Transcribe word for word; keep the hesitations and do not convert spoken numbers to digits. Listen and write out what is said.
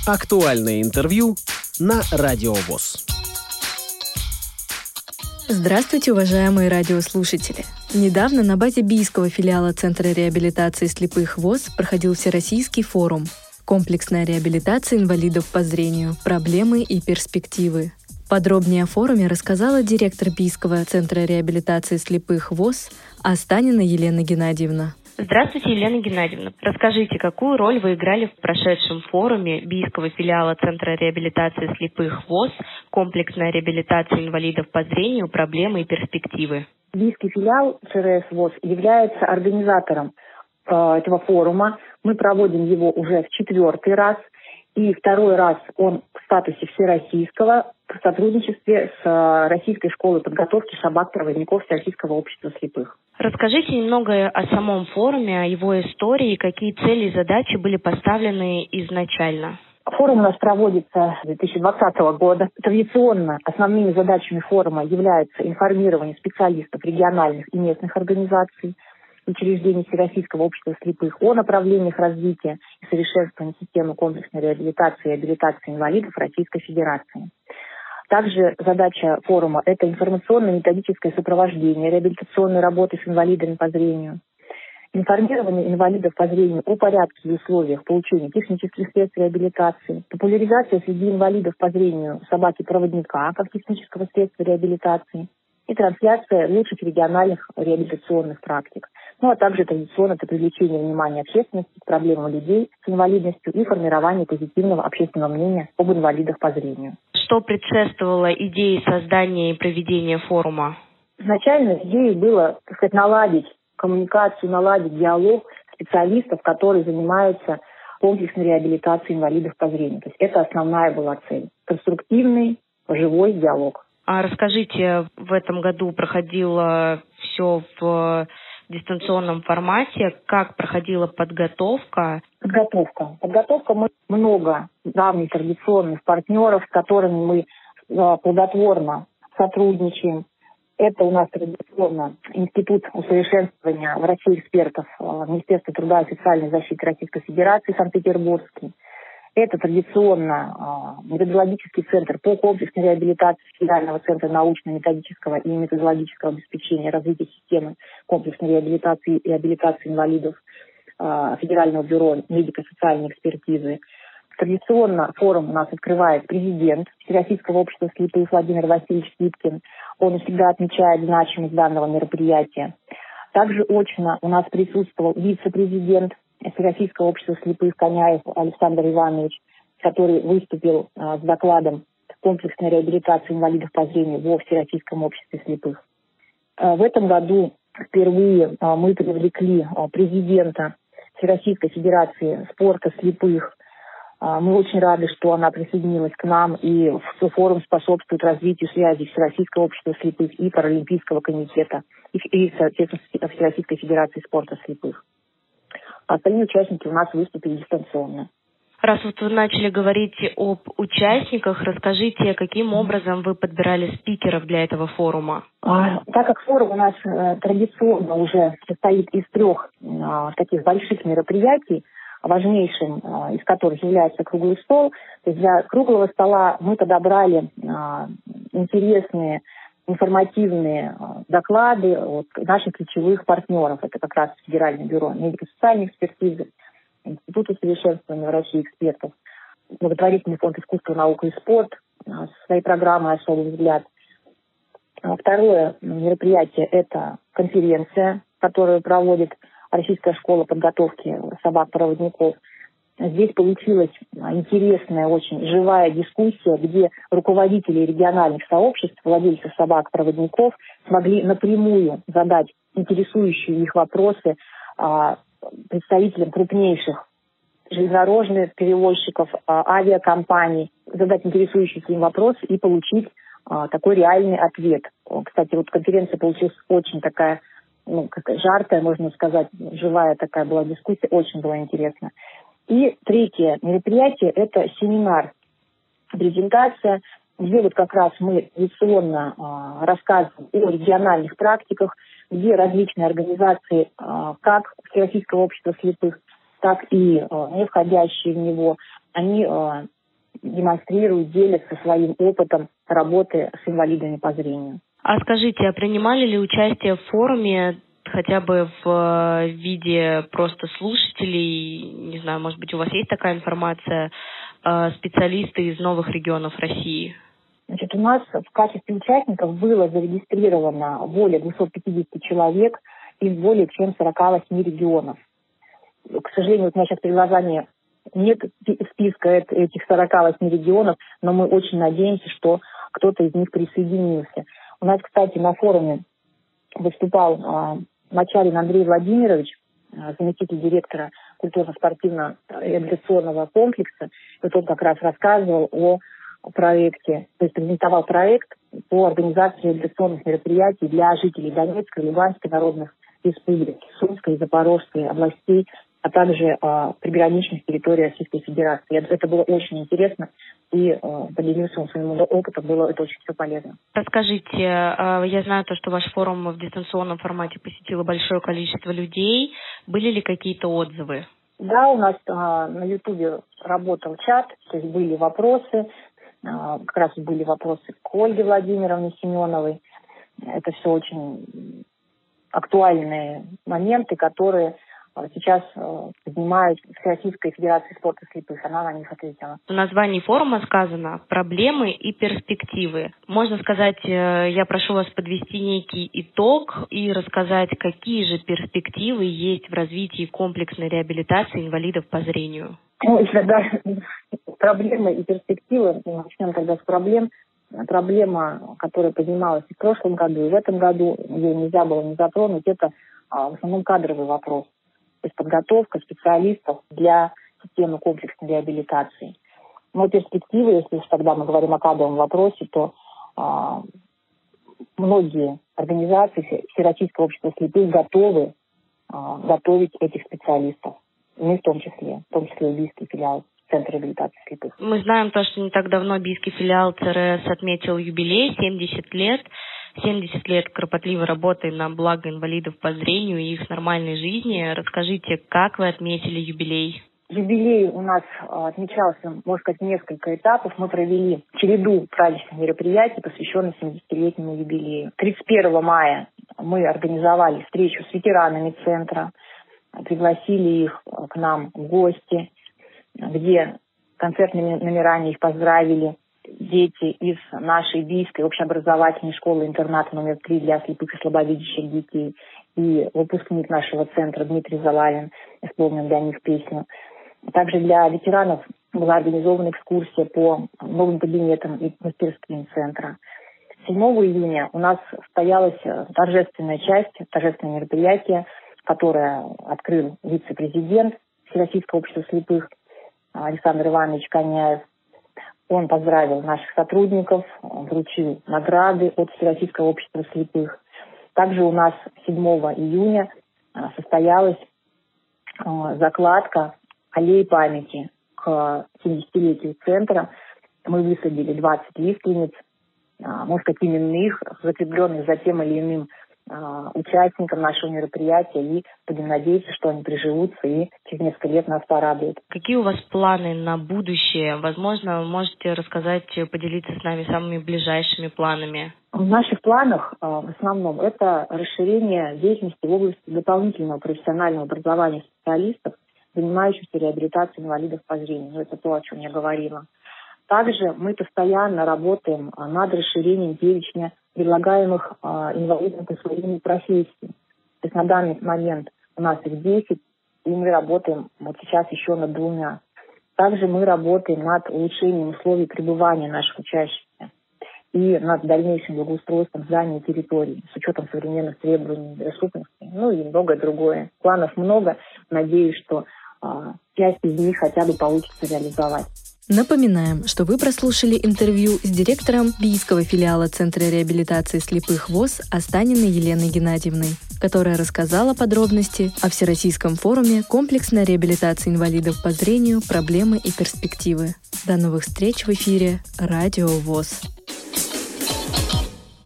Актуальное интервью на Радио ВОС. Здравствуйте, уважаемые радиослушатели! Недавно на базе Бийского филиала Центра реабилитации слепых ВОС проходил Всероссийский форум «Комплексная реабилитация инвалидов по зрению. Проблемы и перспективы». Подробнее о форуме рассказала директор Бийского Центра реабилитации слепых ВОС Останина Елена Геннадьевна. Здравствуйте, Елена Геннадьевна. Расскажите, какую роль вы играли в прошедшем форуме Бийского филиала Центра реабилитации слепых ВОС «Комплексная реабилитация инвалидов по зрению. Проблемы и перспективы». Бийский филиал ЦРС ВОС является организатором э, этого форума. Мы проводим его уже в четвертый раз. И второй раз он в статусе всероссийского в сотрудничестве с Российской школой подготовки собак-проводников Всероссийского общества слепых. Расскажите немного о самом форуме, о его истории, какие цели и задачи были поставлены изначально. Форум у нас проводится с две тысячи двадцатого года. Традиционно основными задачами форума являются информирование специалистов региональных и местных организаций, учреждений Всероссийского общества слепых о направлениях развития и совершенствования системы комплексной реабилитации и реабилитации инвалидов Российской Федерации. Также задача форума – это информационно-методическое сопровождение реабилитационной работы с инвалидами по зрению, информирование инвалидов по зрению о порядке и условиях получения технических средств реабилитации, популяризация среди инвалидов по зрению собаки-проводника как технического средства реабилитации и трансляция лучших региональных реабилитационных практик. Ну а также традиционно это привлечение внимания общественности к проблемам людей с инвалидностью и формирование позитивного общественного мнения об инвалидах по зрению. Что предшествовало идее создания и проведения форума? Изначально идеей было, так сказать, наладить коммуникацию, наладить диалог специалистов, которые занимаются комплексной реабилитацией инвалидов по зрению. То есть это основная была цель. Конструктивный, живой диалог. А расскажите, в этом году проходило все в дистанционном формате. Как проходила подготовка? Подготовка. Подготовка. Мы много давних традиционных партнеров, с которыми мы плодотворно сотрудничаем. Это у нас традиционно Институт усовершенствования врачей-экспертов Министерства труда и социальной защиты Российской Федерации Санкт-Петербургский. Это традиционно э, методологический центр по комплексной реабилитации Федерального центра научно-методического и методологического обеспечения развития системы комплексной реабилитации и реабилитации инвалидов э, Федерального бюро медико-социальной экспертизы. Традиционно форум у нас открывает президент Всероссийского общества слепых Владимир Васильевич Кипкин. Он всегда отмечает значимость данного мероприятия. Также очно у нас присутствовал вице-президент Всероссийского общества слепых Коняев Александр Иванович, который выступил а, с докладом комплексной реабилитации инвалидов по зрению во Всероссийском обществе слепых. А, в этом году впервые а, мы привлекли а, президента Всероссийской Федерации спорта слепых. А, мы очень рады, что она присоединилась к нам, и форум способствует развитию связи Всероссийского общества слепых и Паралимпийского комитета, и, и соответственно, Всероссийской Федерации спорта слепых. Остальные участники у нас выступили дистанционно. Раз вот вы начали говорить об участниках, расскажите, каким образом вы подбирали спикеров для этого форума? А, так как форум у нас э, традиционно уже состоит из трех э, таких больших мероприятий, важнейшим э, из которых является круглый стол, то есть для круглого стола мы подобрали э, интересные информативные доклады от наших ключевых партнеров. Это как раз Федеральное бюро медико-социальной экспертизы, Институт усовершенствования врачей-экспертов, благотворительный фонд искусства, наука и спорт со своей программой «Особый взгляд». Второе мероприятие – это конференция, которую проводит Российская школа подготовки собак-проводников. Здесь получилась интересная, очень живая дискуссия, где руководители региональных сообществ, владельцы собак-проводников смогли напрямую задать интересующие их вопросы а, представителям крупнейших железнодорожных перевозчиков, а, авиакомпаний, задать интересующие им вопросы и получить а, такой реальный ответ. Кстати, вот конференция получилась очень такая, ну, как жаркая, можно сказать, живая такая была дискуссия, очень было интересно. И третье мероприятие – это семинар, презентация, где вот как раз мы традиционно э, рассказываем о региональных практиках, где различные организации, э, как Всероссийского общества слепых, так и э, не входящие в него, они э, демонстрируют, делятся своим опытом работы с инвалидами по зрению. А скажите, а принимали ли участие в форуме хотя бы в виде просто слушателей, не знаю, может быть, у вас есть такая информация, специалисты из новых регионов России? Значит, у нас в качестве участников было зарегистрировано более двести пятьдесят человек из более чем сорок восемь регионов. К сожалению, вот у меня сейчас при глазами нет списка этих сорок восемь регионов, но мы очень надеемся, что кто-то из них присоединился. У нас, кстати, на форуме выступал а, Мачарин Андрей Владимирович, а, заместитель директора культурно-спортивно-реабилитационного комплекса. Вот он как раз рассказывал о проекте, то есть презентовал проект по организации реабилитационных мероприятий для жителей Донецкой, Луганской народных республик, Сумской и Запорожской областей, а также э, приграничных территорий Российской Федерации. Это было очень интересно, и э, поделился он своим опытом, было это очень все полезно. Расскажите, э, я знаю то, что ваш форум в дистанционном формате посетило большое количество людей. Были ли какие-то отзывы? Да, у нас э, на Ютубе работал чат, то есть были вопросы, э, как раз были вопросы к Ольге Владимировне Семеновой. Это все очень актуальные моменты, которые сейчас поднимают Всероссийская Федерация спорта слепых. Она на них ответила. В названии форума сказано «Проблемы и перспективы». Можно сказать, я прошу вас подвести некий итог и рассказать, какие же перспективы есть в развитии комплексной реабилитации инвалидов по зрению. Ну, если да, проблемы и перспективы, начнем тогда с проблем. Проблема, которая поднималась и в прошлом году, и в этом году, ее нельзя было не затронуть, это в основном кадровый вопрос. То есть подготовка специалистов для системы комплексной реабилитации. Но перспективы, если уж тогда мы говорим о кадровом вопросе, то а, многие организации Всероссийского общества слепых готовы а, готовить этих специалистов. Мы в том числе, в том числе и Бийский филиал Центра реабилитации слепых. Мы знаем то, что не так давно Бийский филиал ЦРС отметил юбилей, семьдесят лет. семьдесят лет кропотливой работы на благо инвалидов по зрению и их нормальной жизни. Расскажите, как вы отметили юбилей? Юбилей у нас отмечался, можно сказать, несколько этапов. Мы провели череду праздничных мероприятий, посвященных семидесятилетнему юбилею. тридцать первого мая мы организовали встречу с ветеранами центра, пригласили их к нам в гости, где концертными номерами их поздравили дети из нашей Бийской общеобразовательной школы-интерната номер три для слепых и слабовидящих детей. И выпускник нашего центра Дмитрий Залавин исполнил для них песню. Также для ветеранов была организована экскурсия по новым кабинетам и мастерским центра. седьмого июня у нас состоялась торжественная часть, торжественное мероприятие, которое открыл вице-президент Всероссийского общества слепых Александр Иванович Коняев. Он поздравил наших сотрудников, вручил награды от Всероссийского общества слепых. Также у нас седьмого июня состоялась закладка аллеи памяти к семидесятилетию центра. Мы высадили двадцать лиственниц, может, сказать, именных, закрепленных за тем или иным участникам нашего мероприятия, и будем надеяться, что они приживутся и через несколько лет нас порадуют. Какие у вас планы на будущее? Возможно, вы можете рассказать, поделиться с нами самыми ближайшими планами. В наших планах в основном это расширение деятельности в области дополнительного профессионального образования специалистов, занимающихся реабилитацией инвалидов по зрению. Это то, о чем я говорила. Также мы постоянно работаем над расширением перечня предлагаемых э, инвалидам по зрению профессий. То есть на данный момент у нас их десять, и мы работаем вот сейчас еще над двумя. Также мы работаем над улучшением условий пребывания наших учащихся и над дальнейшим благоустройством зданий и территорий с учетом современных требований доступности, ну и многое другое. Планов много. Надеюсь, что э, часть из них хотя бы получится реализовать. Напоминаем, что вы прослушали интервью с директором Бийского филиала Центра реабилитации слепых ВОС Останиной Еленой Геннадьевной, которая рассказала подробности о Всероссийском форуме комплексной реабилитации инвалидов по зрению, проблемы и перспективы. До новых встреч в эфире Радио ВОС.